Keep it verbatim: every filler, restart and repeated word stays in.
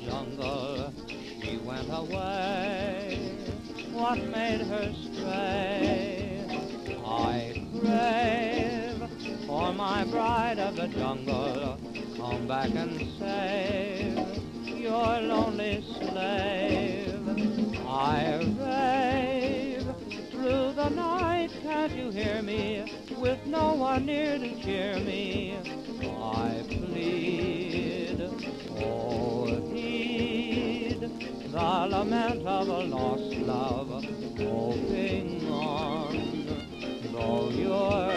jungle she went away. What made her stray? I crave for my bride of the jungle. Come back and save your lonely slave. I rave through the night, can't you hear me? With no one near to cheer me, I plead. Oh, heed the lament of a lost love, hoping on, though your